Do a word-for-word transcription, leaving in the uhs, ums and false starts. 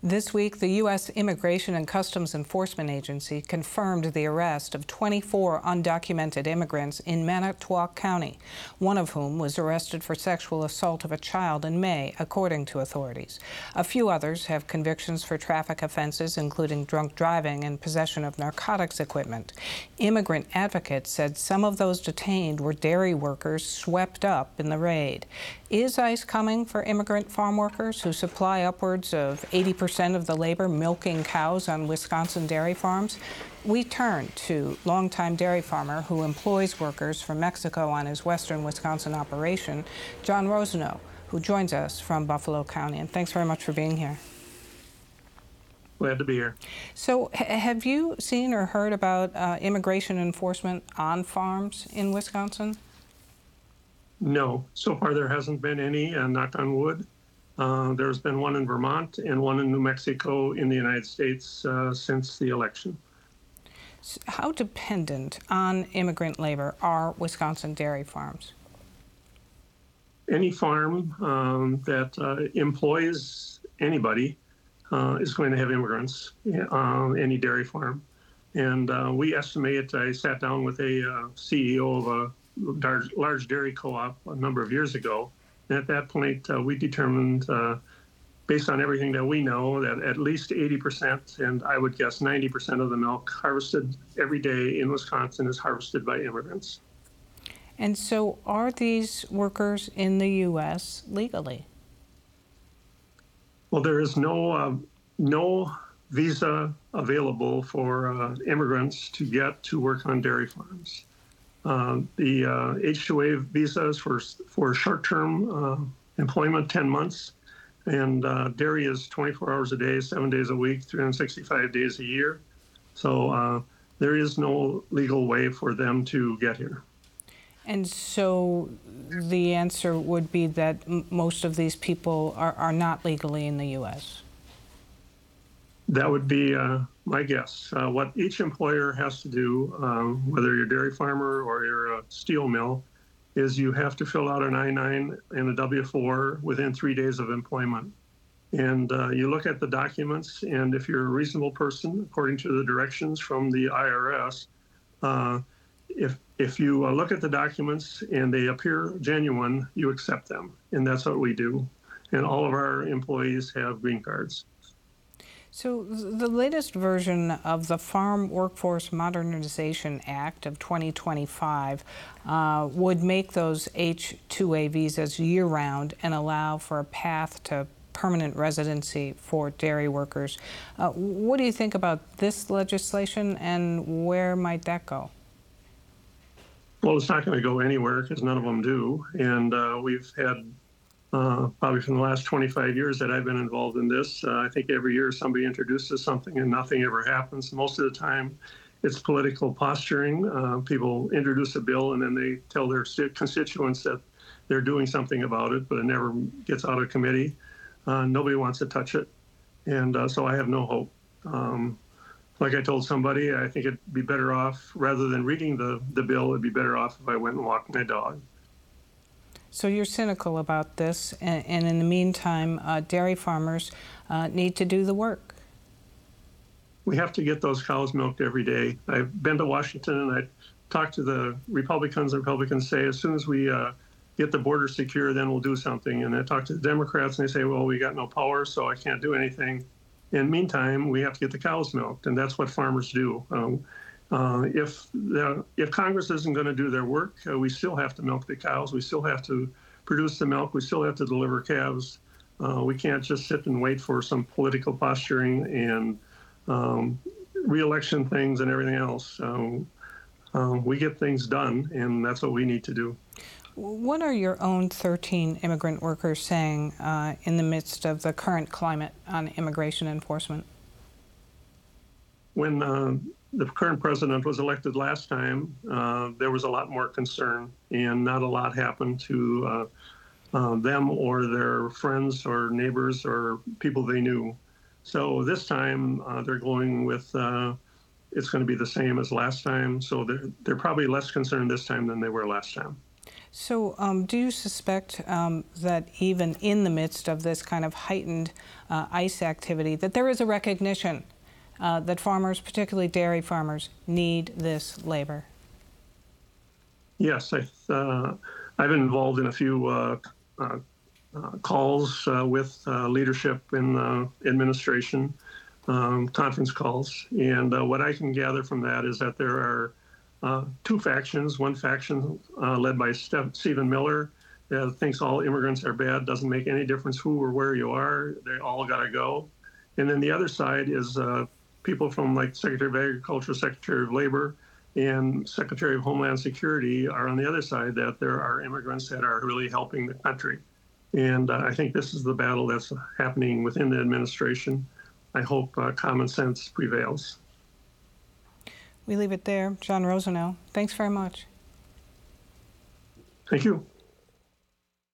This week, the U S Immigration and Customs Enforcement Agency confirmed the arrest of twenty-four undocumented immigrants in Manitowoc County, one of whom was arrested for sexual assault of a child in May, according to authorities. A few others have convictions for traffic offenses, including drunk driving and possession of narcotics equipment. Immigrant advocates said some of those detained were dairy workers swept up in the raid. Is ICE coming for immigrant farm workers who supply upwards of eighty percent of the labor milking cows on Wisconsin dairy farms? We turn to longtime dairy farmer who employs workers from Mexico on his western Wisconsin operation, John Rosenow, who joins us from Buffalo County. And thanks very much for being here. Glad to be here. So have you seen or heard about uh, immigration enforcement on farms in Wisconsin? No, so far there hasn't been any, uh, knock on wood. Uh, there's been one in Vermont and one in New Mexico in the United States uh, since the election. So how dependent on immigrant labor are Wisconsin dairy farms? Any farm um, that uh, employs anybody uh, is going to have immigrants, uh, any dairy farm. And uh, we estimate, I sat down with a uh, C E O of a large, large dairy co-op a number of years ago. And at that point, uh, we determined, uh, based on everything that we know, that at least eighty percent, and I would guess ninety percent of the milk harvested every day in Wisconsin is harvested by immigrants. And so are these workers in the U S legally? Well, there is no, uh, no visa available for uh, immigrants to get to work on dairy farms. Uh, the uh, H two A visa is for, for short-term uh, employment, ten months, and uh, dairy is twenty-four hours a day, seven days a week, three hundred sixty-five days a year. So uh, there is no legal way for them to get here. And so the answer would be that m most of these people are, are not legally in the U S? That would be uh, my guess. Uh, what each employer has to do, um, whether you're a dairy farmer or you're a steel mill, is you have to fill out an I nine and a W four within three days of employment. And uh, you look at the documents, and if you're a reasonable person, according to the directions from the I R S, uh, if, if you uh, look at the documents and they appear genuine, you accept them. And that's what we do. And all of our employees have green cards. So the latest version of the Farm Workforce Modernization Act of twenty twenty-five uh, would make those H two A visas year-round and allow for a path to permanent residency for dairy workers. Uh, what do you think about this legislation, and where might that go? Well, it's not going to go anywhere because none of them do. And uh, we've had Uh, probably from the last twenty-five years that I've been involved in this, uh, I think every year somebody introduces something and nothing ever happens. Most of the time, it's political posturing. Uh, people introduce a bill and then they tell their constituents that they're doing something about it, but it never gets out of committee. Uh, nobody wants to touch it. And uh, so I have no hope. Um, like I told somebody, I think it'd be better off, rather than reading the, the bill, it'd be better off if I went and walked my dog. So you're cynical about this, and, and in the meantime, uh, dairy farmers uh, need to do the work. We have to get those cows milked every day. I've been to Washington and I talked to the Republicans. The Republicans say as soon as we uh, get the border secure, then we'll do something. And I talk to the Democrats and they say, well, we got no power, so I can't do anything. In the meantime, we have to get the cows milked, and that's what farmers do. Um, Uh, if the, if Congress isn't going to do their work, uh, we still have to milk the cows. We still have to produce the milk. We still have to deliver calves. Uh, we can't just sit and wait for some political posturing and um, re-election things and everything else. Um, uh, we get things done, and that's what we need to do. What are your own thirteen immigrant workers saying uh, in the midst of the current climate on immigration enforcement? When uh, the current president was elected last time, uh, there was a lot more concern, and not a lot happened to uh, uh, them or their friends or neighbors or people they knew. So this time uh, they're going with uh, it's going to be the same as last time. So they're, they're probably less concerned this time than they were last time. So um, do you suspect um, that even in the midst of this kind of heightened uh, ICE activity, that there is a recognition uh, that farmers, particularly dairy farmers, need this labor? Yes, I, uh, I've been involved in a few uh, uh, uh, calls uh, with uh, leadership in the administration, um, conference calls, and uh, what I can gather from that is that there are uh, two factions. One faction uh, led by Steph- Stephen Miller that thinks all immigrants are bad, doesn't make any difference who or where you are, they all got to go. And then the other side is uh, people from like Secretary of Agriculture, Secretary of Labor, and Secretary of Homeland Security are on the other side, that there are immigrants that are really helping the country. And uh, I think this is the battle that's happening within the administration. I hope uh, common sense prevails. We leave it there. John Rosenau, thanks very much. Thank you.